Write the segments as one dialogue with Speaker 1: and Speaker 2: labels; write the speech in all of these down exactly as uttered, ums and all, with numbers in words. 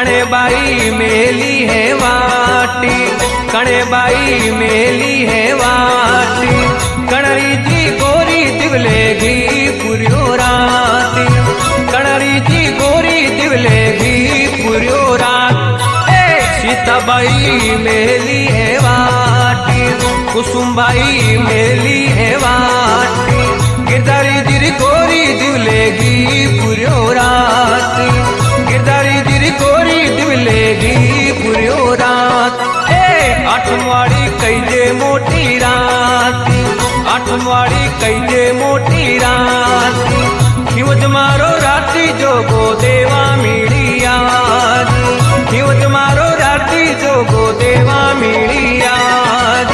Speaker 1: कणे by मेली है वाटी, कणे बाई मेली है वाटी, कणरी जी गोरी दिवलेगी पुरियो राती, कणरी जी गोरी दिवलेगी पुरियो रात। ए सीताबाई मेली है वाटी, कुसुमबाई मेली है वाटी, गिरधारी जी गोरी दिवलेगी पुरियो राती, गिरधारी जी गोरी दिवलेगी पुरियो रात। ए आठमवाड़ी कईजे मोटी राती, आठमवाड़ी कईजे मोटी राती, हिवज मारो राती जोगो देवा मीड़ी याद, हिवज मारो राती जोगो देवा मीड़ी याद।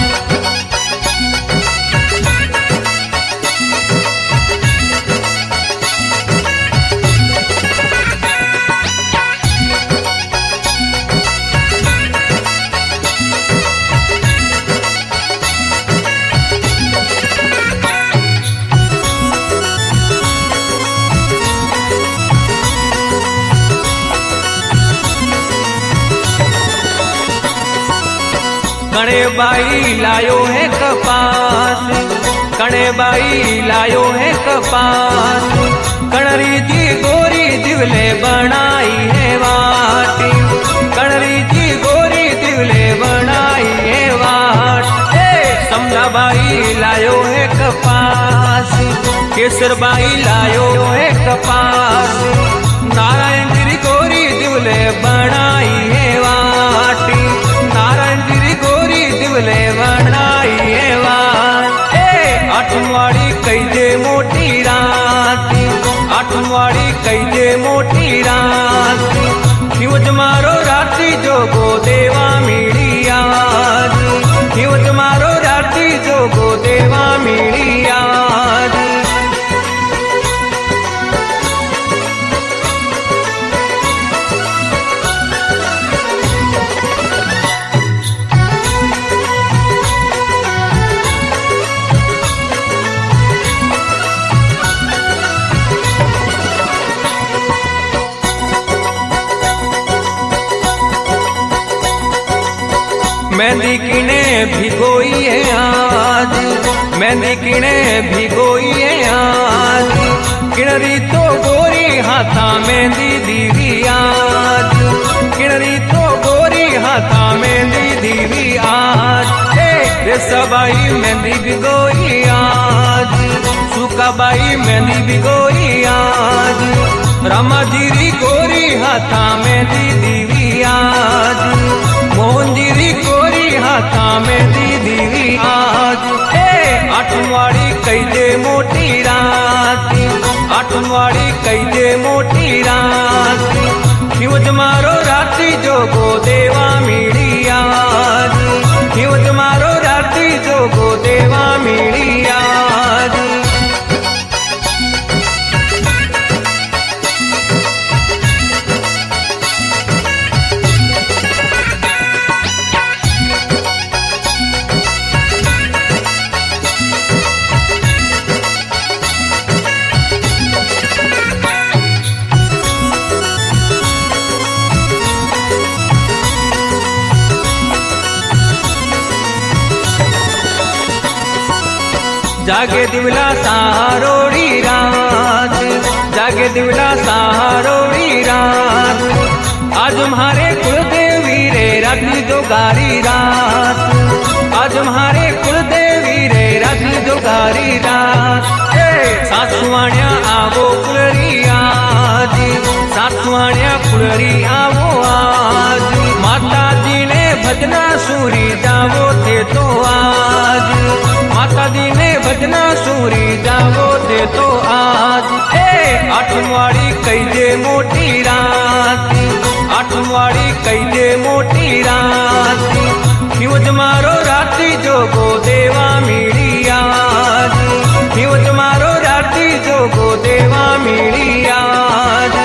Speaker 1: कणे बाई लायो है कपास, कणे बाई लायो है कपास, कणरी जी गोरी दिवले बनाई है वाटी, कणरी जी गोरी दिवले बनाई है वाट। ए समझा बाई लायो है कपास, केसर बाई लायो है कपास, नारायण जी गोरी दिवले बनाई है वाटी, नारायण जी गोरी दिवले बनाई है वाट। ए आठमवाड़ी कईजे मोटी राती, आठमवाड़ी कईजे मोटी राती, हिवज मारो राती जोगो देवा मीड़ी याद, हिवज मारो राती जोगो देवा मीड़ी याद। मेहंदी किने भिगोई है आज, मेहंदी किने भिगोई है आज, किणरी तो गोरी हाथा मेहंदी दीवी आज, किणरी तो गोरी हाथा मेहंदी दीवी आज। ए सबाई मेहंदी भिगोई आज, सुकाबाई मेहंदी भिगोई आज, रामा जी गोरी हाथा मेहंदी दीवी आज, मोहन जी गोरी हाथा मेहंदी दीवी आज। ए आठमवाड़ी कईजे मोटी राती, आठमवाड़ी कईजे मोटी राती, हिवज मारो राती जोगो देवा मीड़ी याद, हिवज मारो राती जोगो देवा मीड़ी याद। जागे दिवला सहारोड़ी रात, जागे दिवला सहारोड़ी रात, आज हमारे कुलदेवी रे रखी जोगारी रात, आज हमारे कुलदेवी रे रखी जोगारी रात। ए सासुवाण्या आवो कुलरी आज, सासुवाण्या कुलरी आवो आज, माता जी ने भजना सूरी जावो थे तो आज, माता जी ने भजना सूरी जावो थे तो आज। ए आठमवाड़ी कईजे मोटी राती, आठमवाड़ी कईजे मोटी राती, हिवज मारो राती जोगो देवा मीड़ी याद, हिवज मारो राती जोगो देवा मीड़ी याद।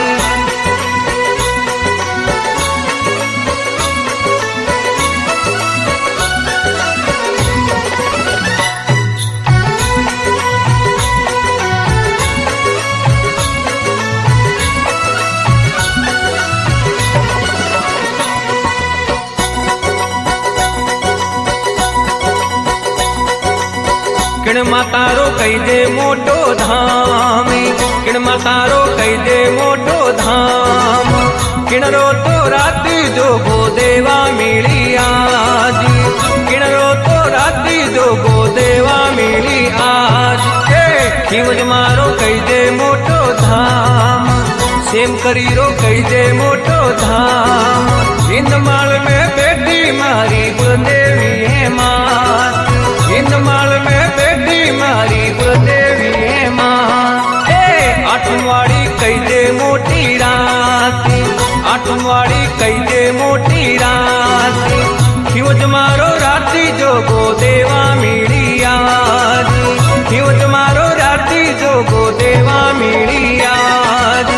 Speaker 1: किण मातारो कही दे मोटो धाम, किण मातारो कही दे मोटो धाम। किणरो तो राती जोगो देवा मिली आज, किणरो तो राती जोगो देवा मिली आज। खीवज मारो कही दे मोटो धाम, सेम करीरो कही दे मोटो धाम। हिंदमाल में बेटी मारी कुलदेवी है मां, हिंदमाल में बेटी मारी कुलदेवी है मां। आठमवाड़ी कही दे मोटी रात, आठमवाड़ी कही दे मोटी रात। खीवज मारो राती जोगो देवा मिली आज, खीवज मारो राती जोगो देवा मिली आज।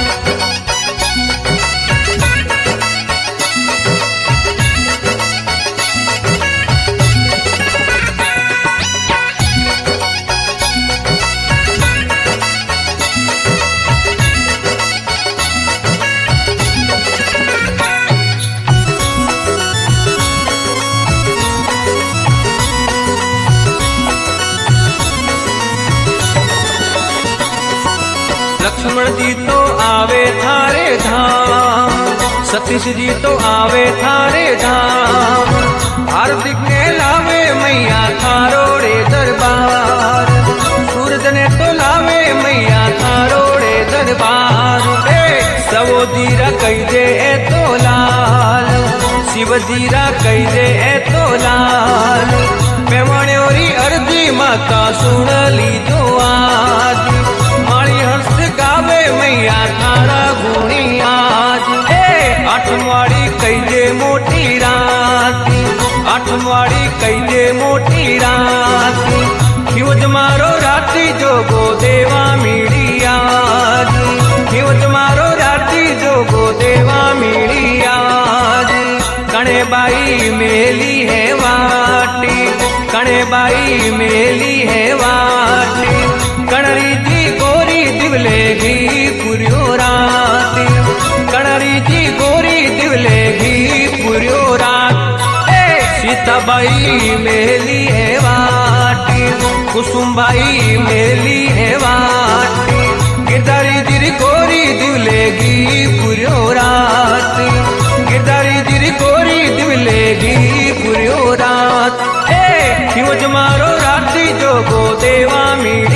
Speaker 1: लक्ष्मण जी तो आवे थारे धाम, सतीश जी तो आवे थारे धाम। हार्दिक ने लावे मैया थारो रे दरबार, सूरज ने तो लावे मैया थारो रे दरबार। सवो जीरा कही दे ए तो लाल, शिव जीरा कही दे ए तो लाल। पेमण्योरी अर्जी माता सुन लीजो आज, माड़ी हंस गावे मैया थारा गुणी आज। आठमवाड़ी कही दे मोटी रात, आठमवाड़ी कही दे मोटी रात। खीवज मारो राती जोगो देवा मिली आज, खीवज मारो राती जोगो देवा मिली आज। कणे बाई मेली है वाटी, कणे बाई मेली है वाटी। कणरी जी गोरी दिवलेगी पुरियो रात, कणरी जी गोरी दिवलेगी पुरियो रात। सीताबाई मेली है वाटी, कुसुमबाई मेली है वाटी। गिरधारी जी गोरी दिवलेगी पुरियो रात, गिरधारी जी गोरी दिवलेगी पुरियो रात। खीवज मारो राती जोगो देवा मिली